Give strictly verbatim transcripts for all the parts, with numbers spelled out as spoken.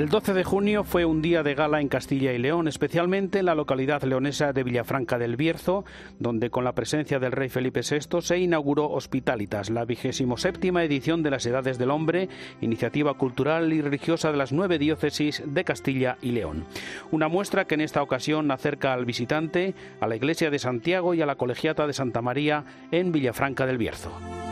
El doce de junio fue un día de gala en Castilla y León, especialmente en la localidad leonesa de Villafranca del Bierzo, donde con la presencia del rey Felipe sexto se inauguró Hospitalitas, la vigésimo séptima edición de las Edades del Hombre, iniciativa cultural y religiosa de las nueve diócesis de Castilla y León. Una muestra que en esta ocasión acerca al visitante a la iglesia de Santiago y a la colegiata de Santa María en Villafranca del Bierzo.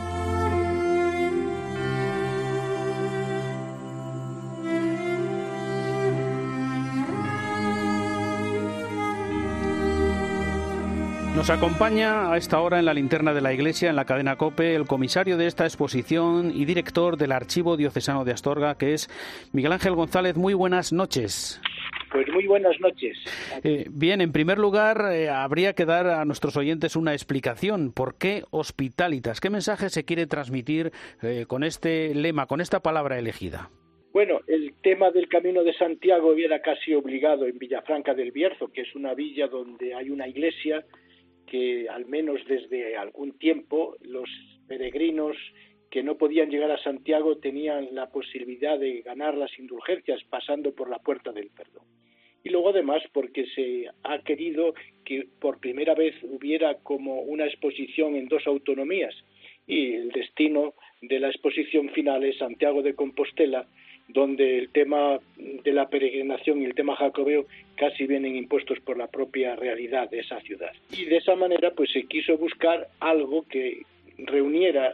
Nos acompaña a esta hora en la linterna de la iglesia, en la cadena COPE, el comisario de esta exposición y director del Archivo Diocesano de Astorga, que es Miguel Ángel González. Muy buenas noches. Pues muy buenas noches. Eh, bien, en primer lugar, eh, habría que dar a nuestros oyentes una explicación. ¿Por qué Hospitalitas? ¿Qué mensaje se quiere transmitir eh, con este lema, con esta palabra elegida? Bueno, el tema del Camino de Santiago era casi obligado en Villafranca del Bierzo, que es una villa donde hay una iglesia que al menos desde algún tiempo los peregrinos que no podían llegar a Santiago tenían la posibilidad de ganar las indulgencias pasando por la puerta del perdón. Y luego además porque se ha querido que por primera vez hubiera como una exposición en dos autonomías, y el destino de la exposición final es Santiago de Compostela, donde el tema de la peregrinación y el tema jacobeo casi vienen impuestos por la propia realidad de esa ciudad. Y de esa manera pues se quiso buscar algo que reuniera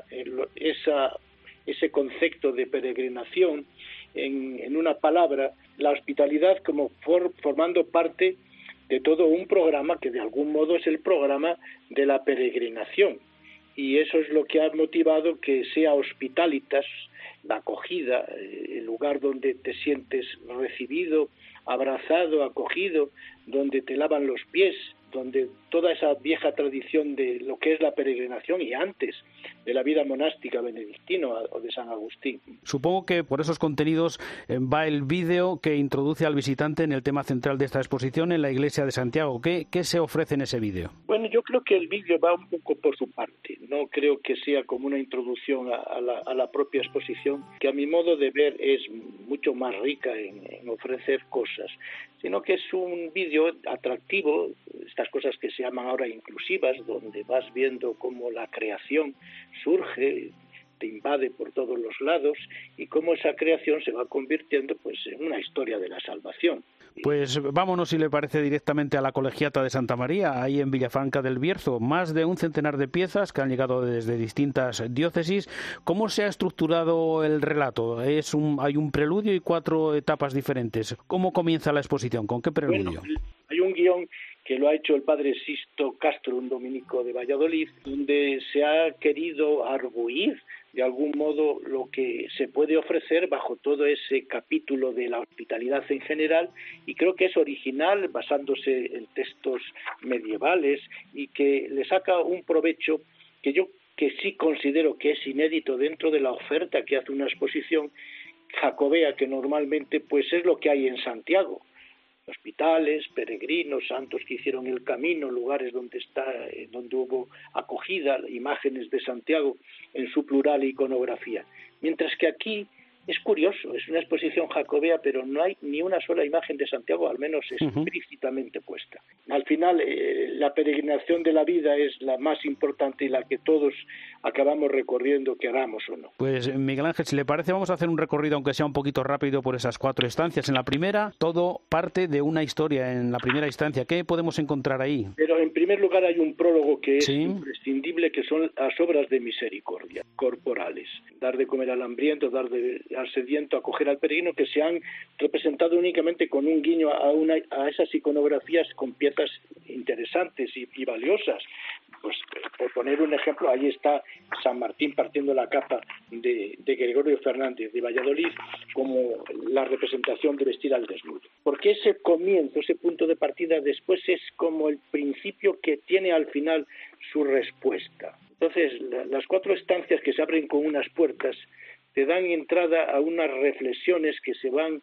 esa, ese concepto de peregrinación en, en una palabra, la hospitalidad como for, formando parte de todo un programa que de algún modo es el programa de la peregrinación. Y eso es lo que ha motivado que sea Hospitalitas, la acogida, el lugar donde te sientes recibido, abrazado, acogido, donde te lavan los pies, donde toda esa vieja tradición de lo que es la peregrinación y antes de la vida monástica benedictina o de San Agustín. Supongo que por esos contenidos va el vídeo que introduce al visitante en el tema central de esta exposición en la iglesia de Santiago. ¿Qué, qué se ofrece en ese vídeo? Bueno, yo creo que el vídeo va un poco por su parte. No creo que sea como una introducción a, a, la, a la propia exposición, que a mi modo de ver es mucho más rica en, en ofrecer cosas, sino que es un vídeo atractivo, estas cosas que se llaman ahora inclusivas, donde vas viendo cómo la creación surge, te invade por todos los lados y cómo esa creación se va convirtiendo pues en una historia de la salvación. Pues vámonos, si le parece, directamente a la colegiata de Santa María, ahí en Villafranca del Bierzo. Más de un centenar de piezas que han llegado desde distintas diócesis. ¿Cómo se ha estructurado el relato? Es un, hay un preludio y cuatro etapas diferentes. ¿Cómo comienza la exposición? ¿Con qué preludio? Bueno, hay un guión que lo ha hecho el padre Sisto Castro, un dominico de Valladolid, donde se ha querido arguir de algún modo lo que se puede ofrecer bajo todo ese capítulo de la hospitalidad en general, y creo que es original basándose en textos medievales y que le saca un provecho que yo que sí considero que es inédito dentro de la oferta que hace una exposición jacobea, que normalmente pues es lo que hay en Santiago. Hospitales, peregrinos, santos que hicieron el camino, lugares donde está, donde hubo acogida, imágenes de Santiago en su plural e iconografía. Mientras que aquí es curioso, es una exposición jacobea, pero no hay ni una sola imagen de Santiago, al menos explícitamente puesta. Al final, eh, la peregrinación de la vida es la más importante y la que todos acabamos recorriendo, queramos o no. Pues Miguel Ángel, si le parece, vamos a hacer un recorrido, aunque sea un poquito rápido, por esas cuatro estancias. En la primera, todo parte de una historia, en la primera instancia. ¿Qué podemos encontrar ahí? Pero en primer lugar hay un prólogo que es ¿Sí? imprescindible, que son las obras de misericordia corporales. Dar de comer al hambriento, dar de, al sediento, acoger al peregrino, que se han representado únicamente con un guiño a, una, a esas iconografías con piezas interesantes y, y valiosas. Pues por poner un ejemplo, ahí está San Martín partiendo la capa de, de Gregorio Fernández de Valladolid como la representación de vestir al desnudo. Porque ese comienzo, ese punto de partida después es como el principio que tiene al final su respuesta. Entonces, la, las cuatro estancias que se abren con unas puertas te dan entrada a unas reflexiones que se van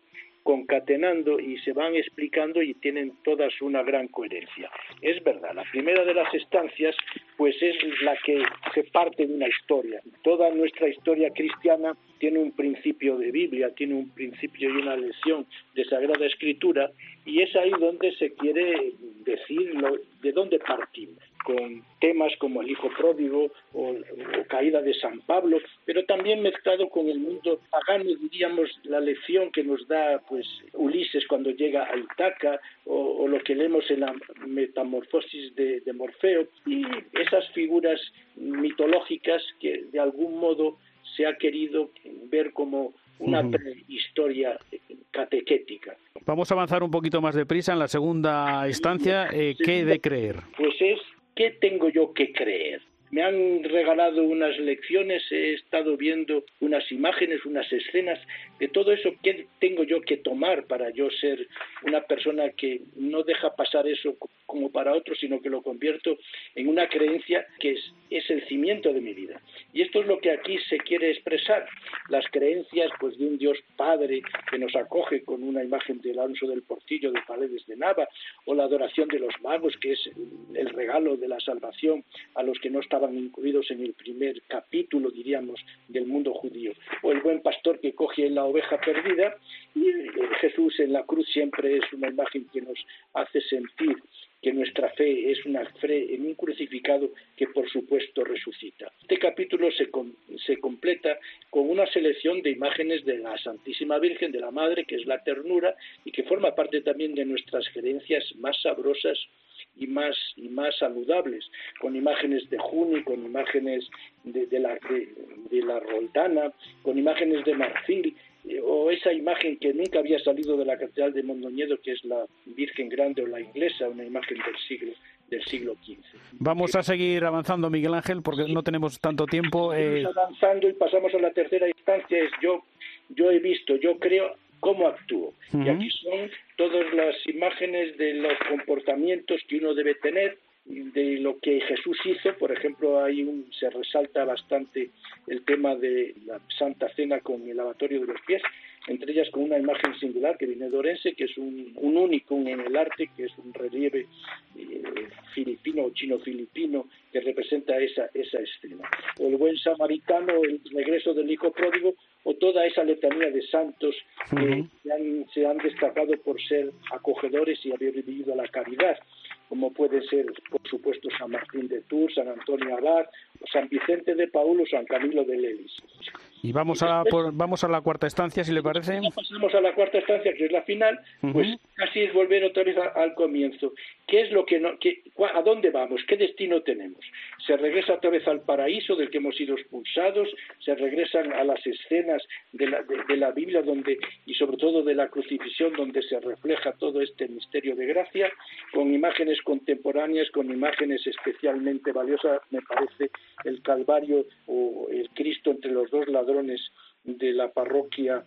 concatenando y se van explicando y tienen todas una gran coherencia. Es verdad, la primera de las estancias pues es la que se parte de una historia. Toda nuestra historia cristiana tiene un principio de Biblia, tiene un principio y una lección de Sagrada Escritura, y es ahí donde se quiere decir lo, de dónde partimos, con temas como el hijo pródigo o, o caída de San Pablo, pero también mezclado con el mundo pagano, diríamos, la lección que nos da pues Ulises cuando llega a Ítaca, o, o lo que leemos en la Metamorfosis de, de Morfeo, y esas figuras mitológicas que de algún modo se ha querido ver como una uh-huh. prehistoria catequética. Vamos a avanzar un poquito más deprisa en la segunda instancia. Eh, ¿Qué he de creer? Pues es, ¿qué tengo yo que creer? Me han regalado unas lecciones, he estado viendo unas imágenes, unas escenas de todo eso. ¿Qué tengo yo que tomar para yo ser una persona que no deja pasar eso como para otros, sino que lo convierto en una creencia que es, es el cimiento de mi vida? Y esto es lo que aquí se quiere expresar. Las creencias pues de un Dios Padre que nos acoge con una imagen del Alonso del Portillo de Paredes de Nava, o la adoración de los magos, que es el regalo de la salvación a los que no estaban incluidos en el primer capítulo, diríamos, del mundo judío, o el buen pastor que coge la oveja perdida, y Jesús en la cruz siempre es una imagen que nos hace sentir que nuestra fe es una fe en un crucificado que por supuesto resucita. Este capítulo se, com- se completa con una selección de imágenes de la Santísima Virgen, de la Madre, que es la ternura, y que forma parte también de nuestras creencias más sabrosas y más y más saludables, con imágenes de Juni, con imágenes de, de, la, de, de la Roldana, con imágenes de marfil, eh, o esa imagen que nunca había salido de la Catedral de Mondoñedo, que es la Virgen Grande o la Inglesa, una imagen del siglo del siglo quince. Vamos a seguir avanzando, Miguel Ángel, porque sí, no tenemos tanto tiempo. Eh... avanzando y pasamos a la tercera instancia. Es yo, yo he visto, yo creo, cómo actúo. Uh-huh. Y aquí son todas las imágenes de los comportamientos que uno debe tener, de lo que Jesús hizo. Por ejemplo, ahí un, se resalta bastante el tema de la Santa Cena con el lavatorio de los pies, entre ellas con una imagen singular que viene de Orense, que es un, un único en el arte, que es un relieve eh, filipino o chino-filipino que representa esa, esa escena. O el buen samaritano, el regreso del hijo pródigo, o toda esa letanía de santos que uh-huh. se, han, se han destacado por ser acogedores y haber vivido la caridad, como puede ser, por supuesto, San Martín de Tours, San Antonio Abad, o San Vicente de Paúl o San Camilo de Lelis. Y vamos y a por, vamos a la cuarta estancia, si le parece. Pasamos a la cuarta estancia, que es la final, uh-huh. pues casi es volver otra vez a, al comienzo. ¿Qué es lo que no, qué, a dónde vamos? ¿Qué destino tenemos? Se regresa otra vez al paraíso del que hemos sido expulsados, se regresan a las escenas de la, de, de la Biblia donde y sobre todo de la crucifixión, donde se refleja todo este misterio de gracia, con imágenes contemporáneas, con imágenes especialmente valiosas, me parece, el Calvario o el Cristo entre los dos ladrones de la parroquia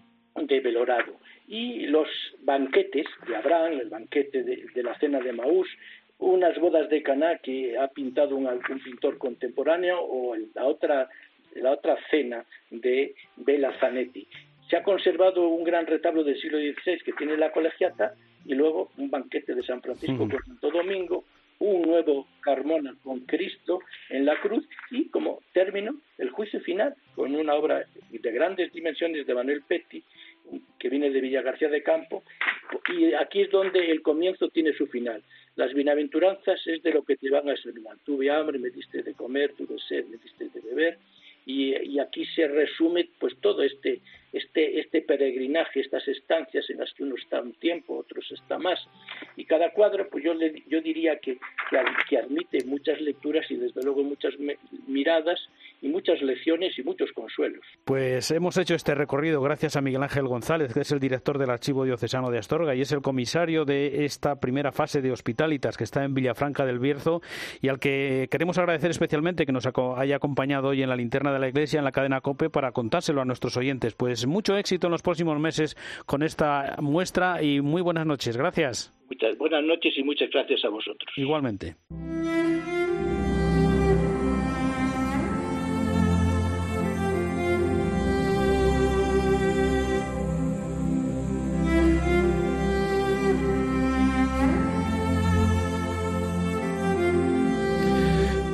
de Belorado, y los banquetes de Abraham, el banquete de, de la cena de Maús, unas bodas de Caná que ha pintado un, un pintor contemporáneo, o la otra, la otra cena de Bela Zanetti. Se ha conservado un gran retablo del siglo dieciséis que tiene la Colegiata, y luego un banquete de San Francisco por Santo Domingo, un nuevo Carmona con Cristo en la cruz, y como término el juicio final con una obra de grandes dimensiones de Manuel Petti, que viene de Villagarcía de Campo, y aquí es donde el comienzo tiene su final. Las bienaventuranzas es de lo que te van a examinar. Tuve hambre, me diste de comer, tuve sed, me diste de beber, y, y aquí se resume pues todo este este este peregrinaje, estas estancias en las que uno está un tiempo, otros está más, y cada cuadro pues yo le, yo diría que, que que admite muchas lecturas y desde luego muchas me, miradas y muchas lecciones y muchos consuelos. Pues hemos hecho este recorrido gracias a Miguel Ángel González, que es el director del Archivo Diocesano de Astorga y es el comisario de esta primera fase de Hospitalitas, que está en Villafranca del Bierzo, y al que queremos agradecer especialmente que nos haya acompañado hoy en la linterna de la Iglesia, en la cadena COPE, para contárselo a nuestros oyentes. Pues mucho éxito en los próximos meses con esta muestra y muy buenas noches. Gracias. Muchas buenas noches y muchas gracias a vosotros. Igualmente.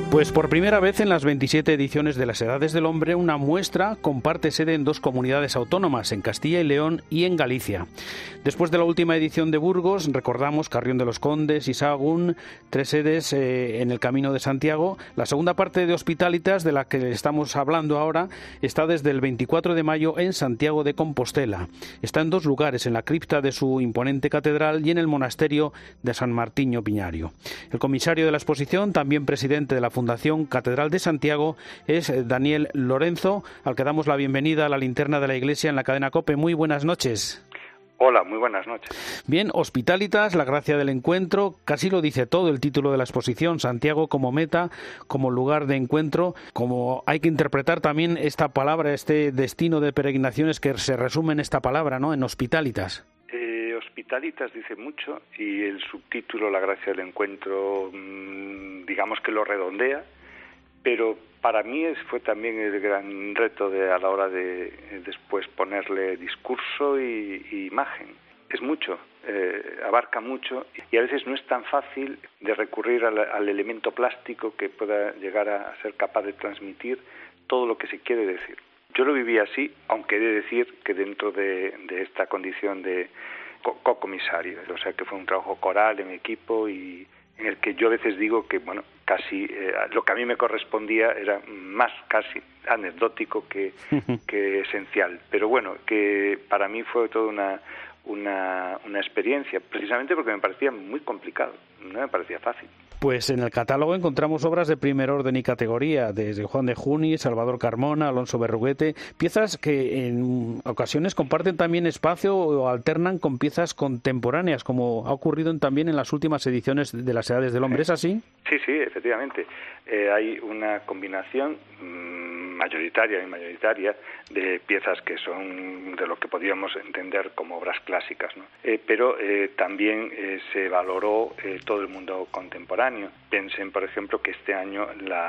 Pues por primera vez en las veintisiete ediciones de las Edades del Hombre, una muestra comparte sede en dos comunidades autónomas, en Castilla y León y en Galicia. Después de la última edición de Burgos, recordamos Carrión de los Condes y Sahagún, tres sedes eh, en el Camino de Santiago. La segunda parte de Hospitalitas, de la que estamos hablando ahora, está desde el veinticuatro de mayo en Santiago de Compostela. Está en dos lugares, en la cripta de su imponente catedral y en el monasterio de San Martiño Piñario. El comisario de la exposición, también presidente de la Fundación Catedral de Santiago, es Daniel Lorenzo, al que damos la bienvenida a la linterna de la Iglesia en la cadena COPE. Muy buenas noches. Hola, muy buenas noches. Bien, Hospitalitas, la gracia del encuentro, casi lo dice todo el título de la exposición, Santiago como meta, como lugar de encuentro, como hay que interpretar también esta palabra, este destino de peregrinaciones que se resume en esta palabra, ¿no?, en Hospitalitas. Eh, Hospitalitas dice mucho y el subtítulo, la gracia del encuentro, mmm, digamos que lo redondea, pero para mí fue también el gran reto de, a la hora de eh, después ponerle discurso y, y imagen. Es mucho, eh, abarca mucho y a veces no es tan fácil de recurrir al, al elemento plástico que pueda llegar a, a ser capaz de transmitir todo lo que se quiere decir. Yo lo viví así, aunque he de decir que dentro de, de esta condición de co-comisario, o sea que fue un trabajo coral en equipo y en el que yo a veces digo que, bueno, casi eh, lo que a mí me correspondía era más casi anecdótico que, que esencial. Pero bueno, que para mí fue toda una, una, una experiencia, precisamente porque me parecía muy complicado, no me parecía fácil. Pues en el catálogo encontramos obras de primer orden y categoría, desde Juan de Juni, Salvador Carmona, Alonso Berruguete, piezas que en ocasiones comparten también espacio o alternan con piezas contemporáneas, como ha ocurrido en, también en las últimas ediciones de las Edades del Hombre. ¿Es así? Sí, sí, efectivamente. Eh, hay una combinación mmm, mayoritaria y mayoritaria de piezas que son de lo que podríamos entender como obras clásicas, ¿no? Eh, pero eh, también eh, se valoró eh, todo el mundo contemporáneo. Piensen, por ejemplo, que este año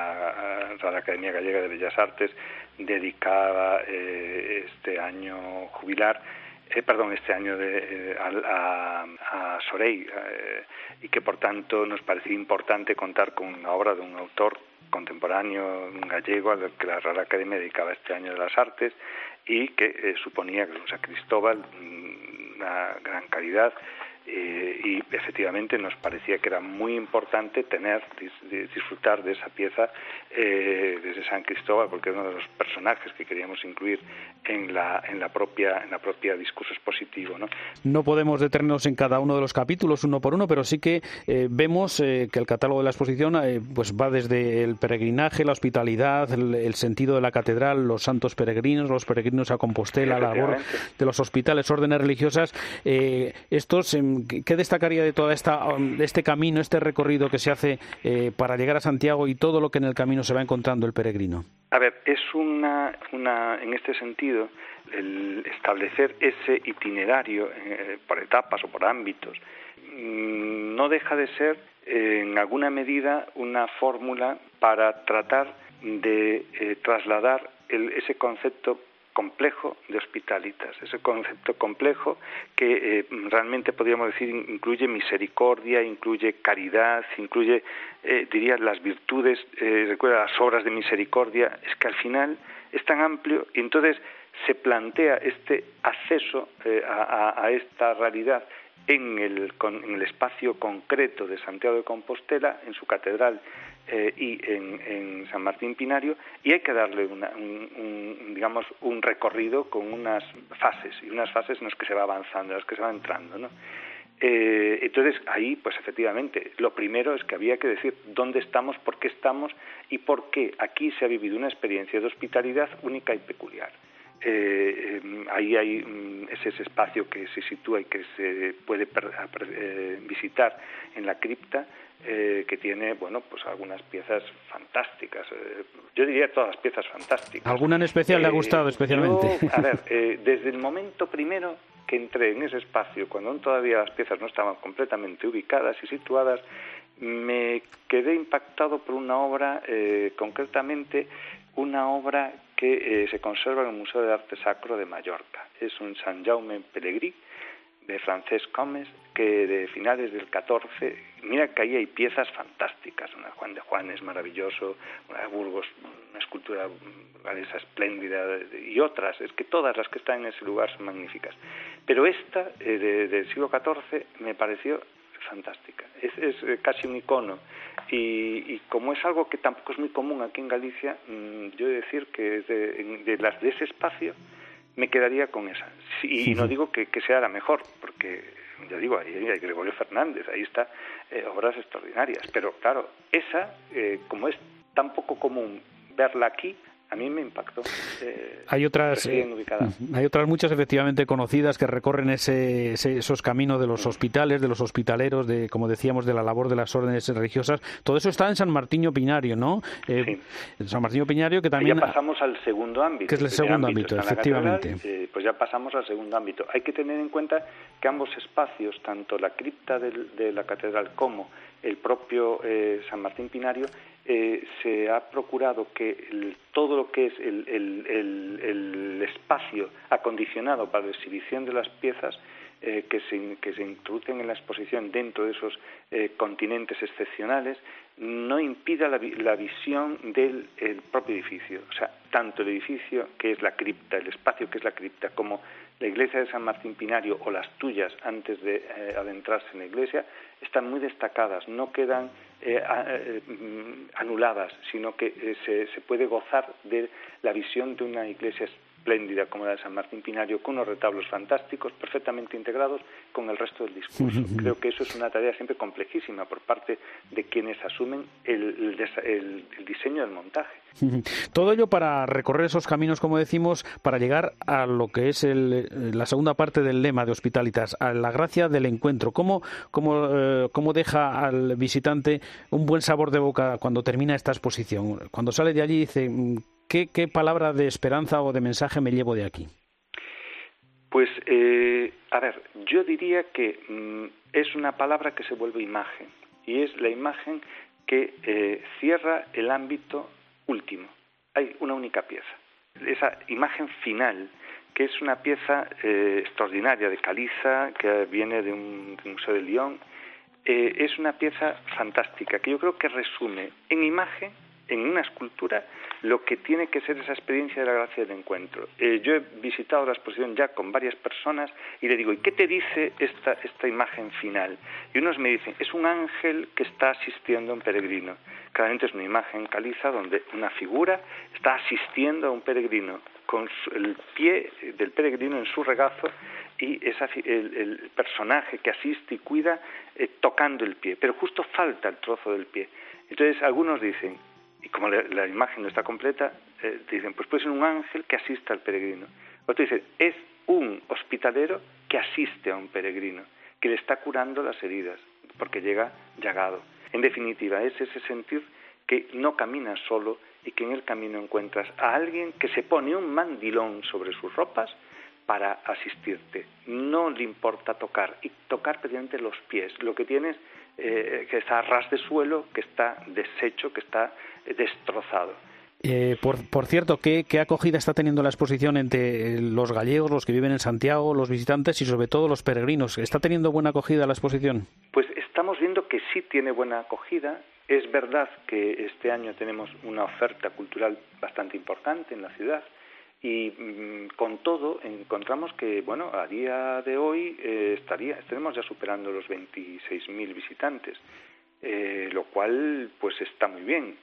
la Real Academia Gallega de Bellas Artes dedicaba eh, este año jubilar, eh, perdón, este año de, eh, a, a, a Sorey, eh, y que por tanto nos parecía importante contar con una obra de un autor contemporáneo, un gallego, al que la Real Academia dedicaba este año de las artes y que eh, suponía que San Cristóbal, una gran calidad. Eh, y efectivamente nos parecía que era muy importante tener, dis, disfrutar de esa pieza eh, desde San Cristóbal, porque era uno de los personajes que queríamos incluir en la en la propia en la propia discurso expositivo, ¿no? No podemos detenernos en cada uno de los capítulos uno por uno, pero sí que eh, vemos eh, que el catálogo de la exposición eh, pues va desde el peregrinaje, la hospitalidad, el, el sentido de la catedral, los santos peregrinos, los peregrinos a Compostela, la labor de los hospitales, órdenes religiosas. Eh, estos eh, ¿Qué destacaría de todo esta, de este camino, este recorrido que se hace eh, para llegar a Santiago y todo lo que en el camino se va encontrando el peregrino? A ver, es una, una en este sentido, el establecer ese itinerario eh, por etapas o por ámbitos, mmm, no deja de ser, eh, en alguna medida, una fórmula para tratar de eh, trasladar el, ese concepto complejo de Hospitalitas, ese concepto complejo que eh, realmente podríamos decir incluye misericordia, incluye caridad, incluye, eh, diría, las virtudes, eh, recuerda las obras de misericordia. Es que al final es tan amplio y entonces se plantea este acceso eh, a, a esta realidad en el, con, en el espacio concreto de Santiago de Compostela, en su catedral eh, y en, en San Martín Pinario, y hay que darle una, un, un, digamos, un recorrido con unas fases, y unas fases en las que se va avanzando, en las que se va entrando, ¿no? Eh, entonces, ahí, pues efectivamente, lo primero es que había que decir dónde estamos, por qué estamos y por qué aquí se ha vivido una experiencia de hospitalidad única y peculiar. Eh, eh, ahí hay um, ese, ese espacio que se sitúa y que se puede per, per, eh, visitar en la cripta, eh, que tiene, bueno, pues algunas piezas fantásticas. Eh, yo diría todas las piezas fantásticas. ¿Alguna en especial eh, le ha gustado especialmente? Yo, a ver, eh, desde el momento primero que entré en ese espacio, cuando aún todavía las piezas no estaban completamente ubicadas y situadas, me quedé impactado por una obra, eh, concretamente una obra que eh, se conserva en el Museo de Arte Sacro de Mallorca. Es un San Jaume Pelegrí de Francesc Comes, que de finales del catorce mira que ahí hay piezas fantásticas, una Juan de Juan es maravilloso, una de Burgos, una escultura burgalesa espléndida, y otras, es que todas las que están en ese lugar son magníficas. Pero esta, eh, de, del siglo catorce, me pareció fantástica, es, es casi un icono, y, y como es algo que tampoco es muy común aquí en Galicia, mmm, yo he de decir que es de, de las de ese espacio me quedaría con esa, sí, y no digo que, que sea la mejor, porque ya digo, ahí hay Gregorio Fernández, ahí está eh, obras extraordinarias, pero claro, esa, eh, como es tan poco común verla aquí, a mí me impactó. Eh, hay otras eh, hay otras muchas efectivamente conocidas que recorren ese, ese esos caminos de los hospitales, de los hospitaleros, de, como decíamos, de la labor de las órdenes religiosas. Todo eso está en San Martiño Pinario, ¿no? Eh, sí. San Martiño Pinario, que también... Ya pasamos al segundo ámbito. Que es el segundo ámbito, ámbito efectivamente. Catedral, eh, pues ya pasamos al segundo ámbito. Hay que tener en cuenta que ambos espacios, tanto la cripta del, de la catedral como el propio eh, San Martín Pinario, eh, se ha procurado que el, todo lo que es el, el, el, el espacio acondicionado para la exhibición de las piezas eh, que, se, que se introducen en la exposición dentro de esos eh, continentes excepcionales no impida la, la visión del el propio edificio. O sea, tanto el edificio que es la cripta, el espacio que es la cripta, como la iglesia de San Martín Pinario o las tuyas antes de eh, adentrarse en la iglesia, están muy destacadas, no quedan eh, eh, anuladas, sino que eh, se, se puede gozar de la visión de una iglesia espléndida como la de San Martín Pinario, con unos retablos fantásticos, perfectamente integrados con el resto del discurso. Creo que eso es una tarea siempre complejísima por parte de quienes asumen el, el, el diseño del montaje. Todo ello para recorrer esos caminos, como decimos, para llegar a lo que es el, la segunda parte del lema de Hospitalitas, a la gracia del encuentro. ¿Cómo, cómo, eh, cómo deja al visitante un buen sabor de boca cuando termina esta exposición? Cuando sale de allí dice, ¿qué, qué palabra de esperanza o de mensaje me llevo de aquí? Pues, eh, a ver, yo diría que mm, es una palabra que se vuelve imagen, y es la imagen que eh, cierra el ámbito último. Hay una única pieza. Esa imagen final, que es una pieza eh, extraordinaria de caliza, que viene de un, de un museo de Lyon, eh, es una pieza fantástica, que yo creo que resume en imagen, en una escultura, lo que tiene que ser esa experiencia de la gracia del encuentro. Eh, yo he visitado la exposición ya con varias personas y le digo, ¿y qué te dice esta, esta imagen final? Y unos me dicen, es un ángel que está asistiendo a un peregrino. Claramente es una imagen caliza donde una figura está asistiendo a un peregrino con su, el pie del peregrino en su regazo y esa, el, el personaje que asiste y cuida eh, tocando el pie, pero justo falta el trozo del pie. Entonces algunos dicen, y como la, la imagen no está completa, eh, dicen, pues puede ser un ángel que asista al peregrino. Otro dice, es un hospitalero que asiste a un peregrino, que le está curando las heridas, porque llega llagado. En definitiva, es ese sentir que no caminas solo y que en el camino encuentras a alguien que se pone un mandilón sobre sus ropas para asistirte. No le importa tocar, y tocar precisamente los pies. Lo que tienes eh, que está a ras de suelo, que está deshecho, que está eh, destrozado. Eh, por, por cierto, ¿qué, ¿qué acogida está teniendo la exposición entre los gallegos, los que viven en Santiago, los visitantes y sobre todo los peregrinos? ¿Está teniendo buena acogida la exposición? Pues estamos viendo que sí tiene buena acogida. Es verdad que este año tenemos una oferta cultural bastante importante en la ciudad y mmm, con todo encontramos que, bueno, a día de hoy eh, estaría, estaremos ya superando los veintiséis mil visitantes. Eh, lo cual pues está muy bien.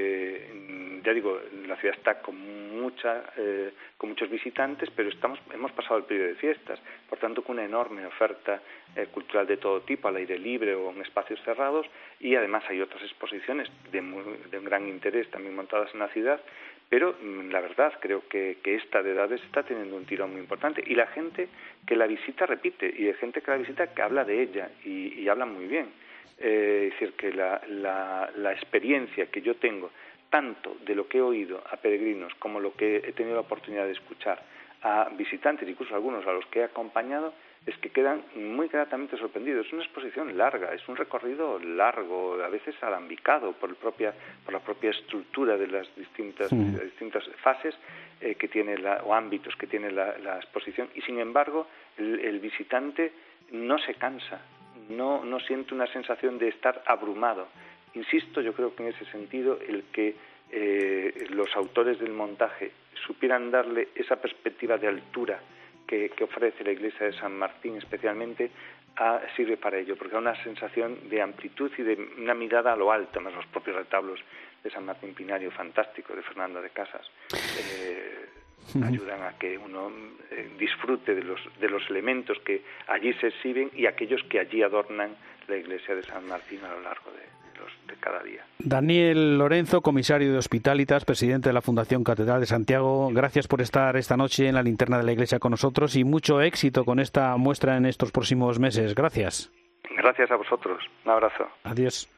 Eh, ya digo, la ciudad está con mucha eh, con muchos visitantes, pero estamos hemos pasado el periodo de fiestas, por tanto con una enorme oferta eh, cultural de todo tipo, al aire libre o en espacios cerrados, y además hay otras exposiciones de, muy, de un gran interés también montadas en la ciudad, pero la verdad creo que, que esta de edades está teniendo un tirón muy importante, y la gente que la visita repite, y hay gente que la visita que habla de ella y, y habla muy bien. Eh, es decir, que la, la, la experiencia que yo tengo, tanto de lo que he oído a peregrinos como lo que he tenido la oportunidad de escuchar a visitantes, incluso algunos a los que he acompañado, es que quedan muy gratamente sorprendidos. Es una exposición larga, es un recorrido largo, a veces alambicado por, el propia, por la propia estructura de las distintas, sí. de las distintas fases eh, que tiene la, o ámbitos que tiene la, la exposición, y sin embargo el, el visitante no se cansa. no, no siente una sensación de estar abrumado. Insisto, yo creo que en ese sentido el que eh, los autores del montaje supieran darle esa perspectiva de altura que, que ofrece la iglesia de San Martín especialmente, a, sirve para ello, porque da una sensación de amplitud y de una mirada a lo alto, más los propios retablos de San Martín Pinario, fantástico, de Fernando de Casas, eh, ayudan a que uno eh, disfrute de los, de los elementos que allí se exhiben y aquellos que allí adornan la iglesia de San Martín a lo largo de, de, los, de cada día. Daniel Lorenzo, comisario de Hospitalitas, presidente de la Fundación Catedral de Santiago, gracias por estar esta noche en la linterna de la iglesia con nosotros y mucho éxito con esta muestra en estos próximos meses. Gracias. Gracias a vosotros. Un abrazo. Adiós.